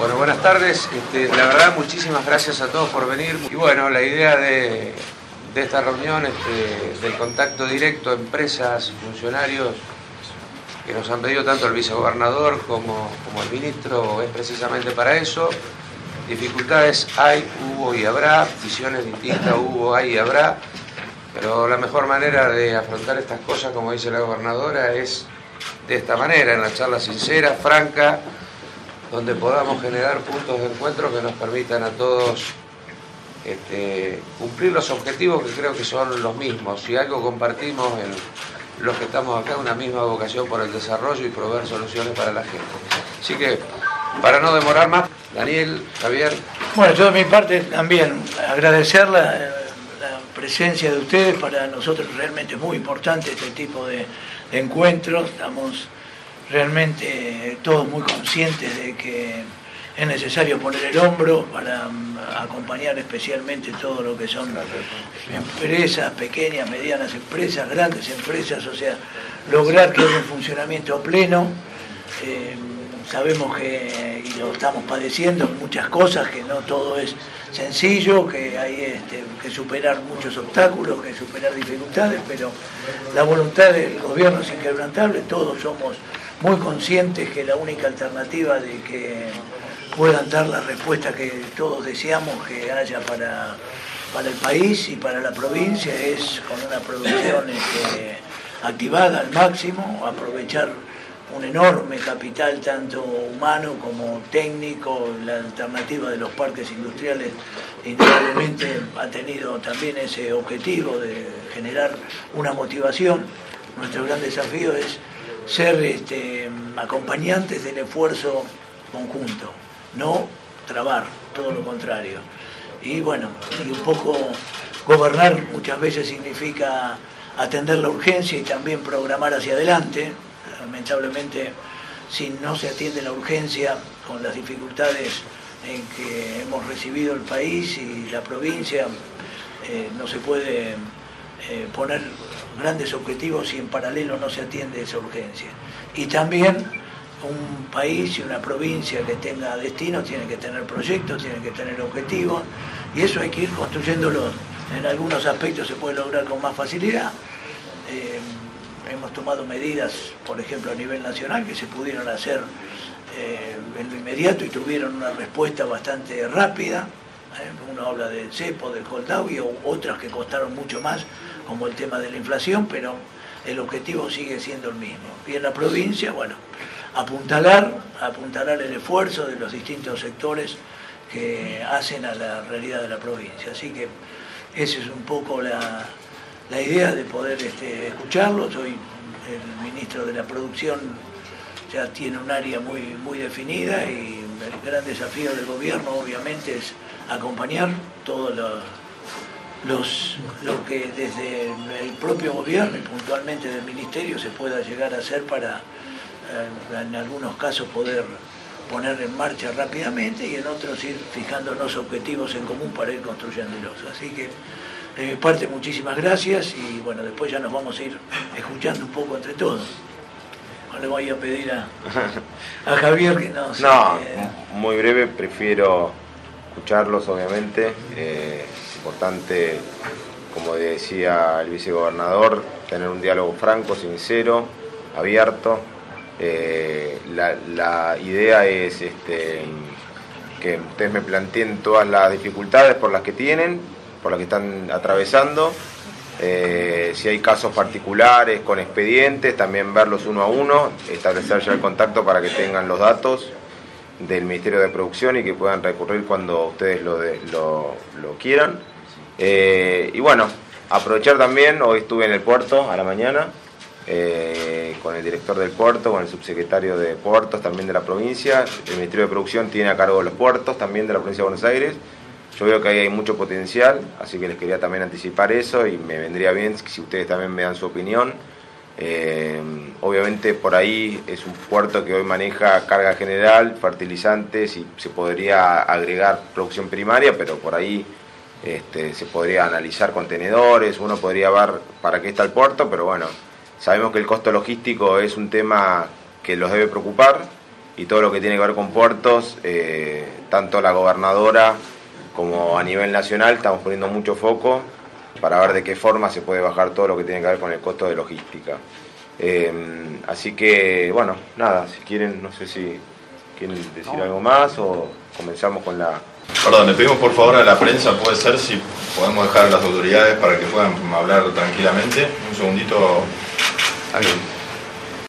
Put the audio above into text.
Bueno, buenas tardes. La verdad, muchísimas gracias a todos por venir. Y bueno, la idea de esta reunión, del contacto directo a empresas y funcionarios que nos han pedido tanto el vicegobernador como el ministro, es precisamente para eso. Dificultades hay, hubo y habrá, visiones distintas hubo, hay y habrá, pero la mejor manera de afrontar estas cosas, como dice la gobernadora, es de esta manera, en la charla sincera, franca, donde podamos generar puntos de encuentro que nos permitan a todos cumplir los objetivos que creo que son los mismos. Si algo compartimos en los que estamos acá, una misma vocación por el desarrollo y proveer soluciones para la gente. Así que, para no demorar más, Daniel, Javier. Bueno, yo de mi parte también agradecer la presencia de ustedes. Para nosotros realmente es muy importante este tipo de encuentros. Estamos realmente todos muy conscientes de que es necesario poner el hombro para acompañar especialmente todo lo que son empresas, pequeñas, medianas empresas, grandes empresas, o sea, lograr que haya un funcionamiento pleno. Sabemos que, y lo estamos padeciendo, muchas cosas, que no todo es sencillo, que hay que superar muchos obstáculos, que superar dificultades, pero la voluntad del gobierno es inquebrantable. Todos somos muy conscientes que la única alternativa de que puedan dar la respuesta que todos deseamos que haya para el país y para la provincia es con una producción activada al máximo, aprovechar un enorme capital tanto humano como técnico. La alternativa de los parques industriales indudablemente ha tenido también ese objetivo de generar una motivación. Nuestro gran desafío es ser acompañantes del esfuerzo conjunto, no trabar, todo lo contrario. Y bueno, y un poco gobernar muchas veces significa atender la urgencia y también programar hacia adelante. Lamentablemente, si no se atiende la urgencia con las dificultades en que hemos recibido el país y la provincia, no se puede poner grandes objetivos si en paralelo no se atiende esa urgencia. Y también un país y una provincia que tenga destino tiene que tener proyectos, tiene que tener objetivos, y eso hay que ir construyéndolo. En algunos aspectos se puede lograr con más facilidad. Hemos tomado medidas, por ejemplo, a nivel nacional, que se pudieron hacer en lo inmediato y tuvieron una respuesta bastante rápida. Uno habla del cepo, del holdout, y otras que costaron mucho más, como el tema de la inflación, pero el objetivo sigue siendo el mismo. Y en la provincia, bueno, apuntalar el esfuerzo de los distintos sectores que hacen a la realidad de la provincia. Así que esa es un poco la idea de poder escucharlo. Soy el ministro de la Producción, ya tiene un área muy definida, y el gran desafío del gobierno obviamente es acompañar todo lo que desde el propio gobierno y puntualmente del ministerio se pueda llegar a hacer para en algunos casos poder poner en marcha rápidamente, y en otros ir fijándonos objetivos en común para ir construyéndolos. Así que de mi parte, muchísimas gracias, y bueno, después ya nos vamos a ir escuchando un poco entre todos. Le voy a pedir a Javier que nos... No, muy breve, prefiero escucharlos, obviamente. Es importante, como decía el vicegobernador, tener un diálogo franco, sincero, abierto. La idea es que ustedes me planteen todas las dificultades por las que tienen, por las que están atravesando. Si hay casos particulares con expedientes, también verlos uno a uno, establecer ya el contacto para que tengan los datos del Ministerio de Producción y que puedan recurrir cuando ustedes lo quieran. Y bueno, aprovechar también, hoy estuve en el puerto a la mañana con el director del puerto, con el subsecretario de puertos también de la provincia. El Ministerio de Producción tiene a cargo de los puertos también de la provincia de Buenos Aires. Yo veo que ahí hay mucho potencial, así que les quería también anticipar eso, y me vendría bien si ustedes también me dan su opinión. Obviamente por ahí es un puerto que hoy maneja carga general, fertilizantes, y se podría agregar producción primaria, pero por ahí se podría analizar contenedores, uno podría ver para qué está el puerto, pero bueno, sabemos que el costo logístico es un tema que los debe preocupar. y todo lo que tiene que ver con puertos, tanto la gobernadora como a nivel nacional estamos poniendo mucho foco para ver de qué forma se puede bajar todo lo que tiene que ver con el costo de logística. Así que, bueno, nada, si quieren, no sé si quieren decir algo más o comenzamos con la... Perdón, le pedimos por favor a la prensa, puede ser, si podemos dejar a las autoridades para que puedan hablar tranquilamente. Un segundito. Alguien.